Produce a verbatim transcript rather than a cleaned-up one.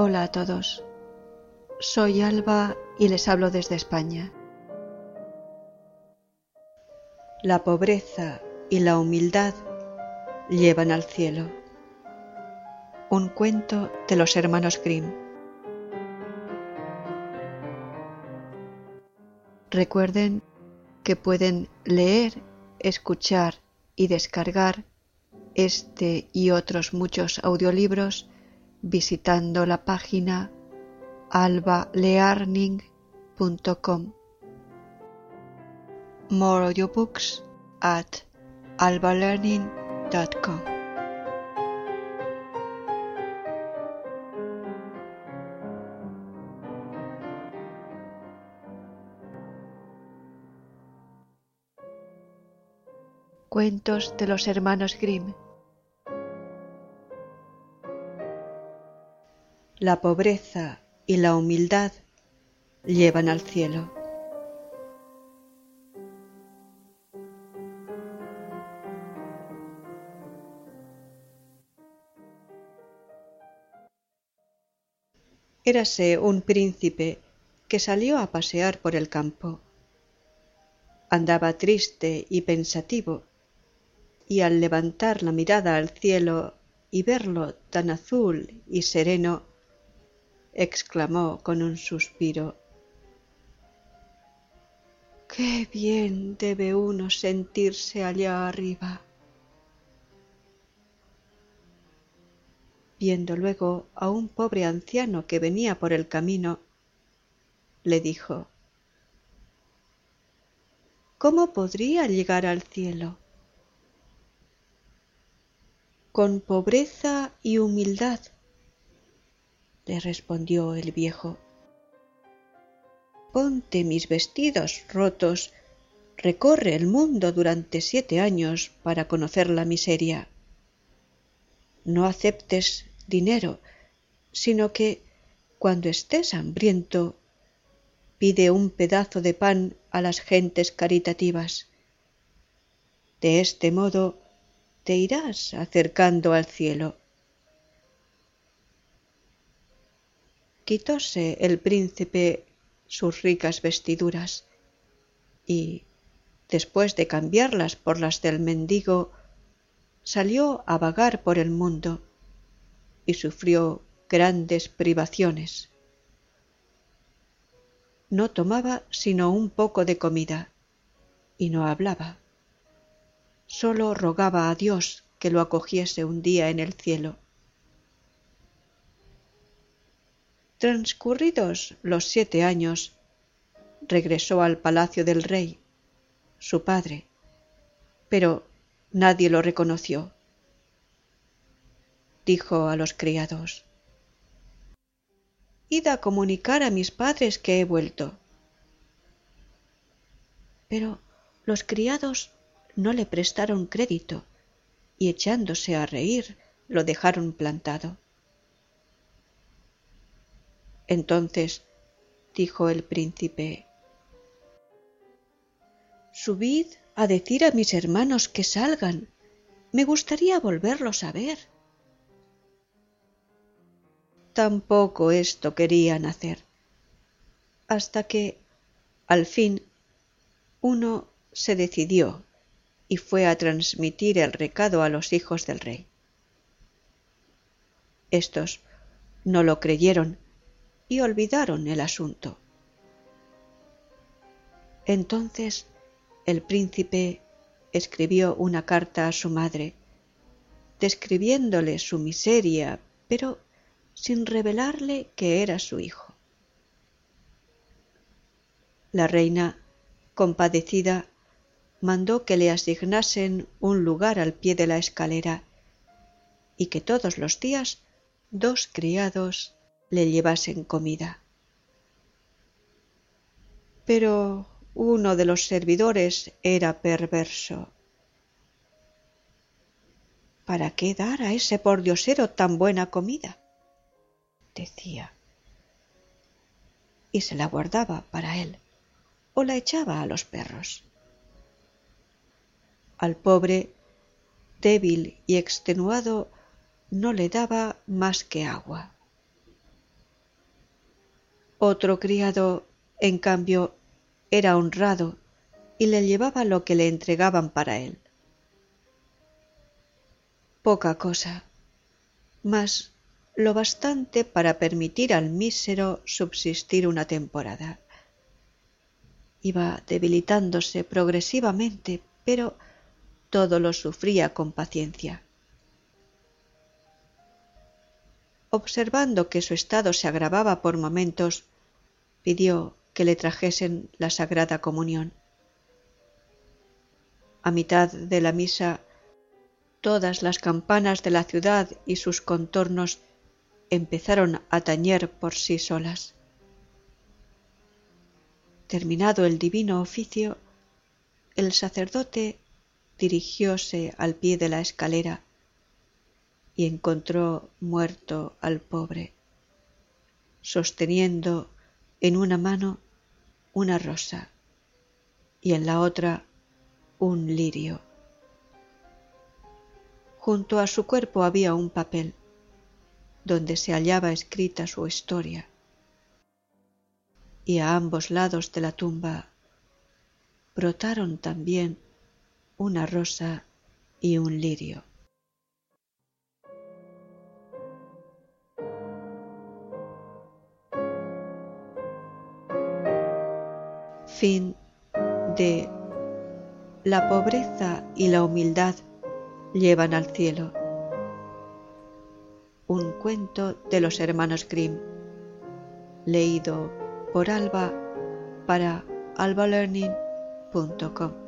Hola a todos, soy Alba y les hablo desde España. La pobreza y la humildad llevan al cielo. Un cuento de los hermanos Grimm. Recuerden que pueden leer, escuchar y descargar este y otros muchos audiolibros visitando la página alba learning punto com. More audiobooks at alba learning dot com. Cuentos de los hermanos Grimm. La pobreza y la humildad llevan al cielo. Érase un príncipe que salió a pasear por el campo. Andaba triste y pensativo, y al levantar la mirada al cielo y verlo tan azul y sereno, exclamó con un suspiro: ¡qué bien debe uno sentirse allá arriba! Viendo luego a un pobre anciano que venía por el camino, le dijo: ¿cómo podría llegar al cielo? Con pobreza y humildad, le respondió el viejo. Ponte mis vestidos rotos, recorre el mundo durante siete años para conocer la miseria. No aceptes dinero, sino que, cuando estés hambriento, pide un pedazo de pan a las gentes caritativas. De este modo te irás acercando al cielo. Quitóse el príncipe sus ricas vestiduras y, después de cambiarlas por las del mendigo, salió a vagar por el mundo y sufrió grandes privaciones. No tomaba sino un poco de comida y no hablaba. Sólo rogaba a Dios que lo acogiese un día en el cielo. Transcurridos los siete años, regresó al palacio del rey, su padre, pero nadie lo reconoció. Dijo a los criados: «Id a comunicar a mis padres que he vuelto». Pero los criados no le prestaron crédito y, echándose a reír, lo dejaron plantado. Entonces dijo el príncipe: «Subid a decir a mis hermanos que salgan. Me gustaría volverlos a ver». Tampoco esto querían hacer, hasta que, al fin, uno se decidió y fue a transmitir el recado a los hijos del rey. Estos no lo creyeron y olvidaron el asunto. Entonces el príncipe escribió una carta a su madre, describiéndole su miseria, pero sin revelarle que era su hijo. La reina, compadecida, mandó que le asignasen un lugar al pie de la escalera y que todos los días dos criados le llevasen comida. Pero uno de los servidores era perverso. «¿Para qué dar a ese pordiosero tan buena comida?», decía, y se la guardaba para él o la echaba a los perros. Al pobre, débil y extenuado, no le daba más que agua. Otro criado, en cambio, era honrado y le llevaba lo que le entregaban para él. Poca cosa, mas lo bastante para permitir al mísero subsistir una temporada. Iba debilitándose progresivamente, pero todo lo sufría con paciencia. Observando que su estado se agravaba por momentos, pidió que le trajesen la Sagrada Comunión. A mitad de la misa, todas las campanas de la ciudad y sus contornos empezaron a tañer por sí solas. Terminado el divino oficio, el sacerdote dirigióse al pie de la escalera y encontró muerto al pobre, sosteniendo en una mano una rosa y en la otra un lirio. Junto a su cuerpo había un papel donde se hallaba escrita su historia, y a ambos lados de la tumba brotaron también una rosa y un lirio. Fin de La pobreza y la humildad llevan al cielo. Un cuento de los hermanos Grimm, leído por Alba para albalearning punto com.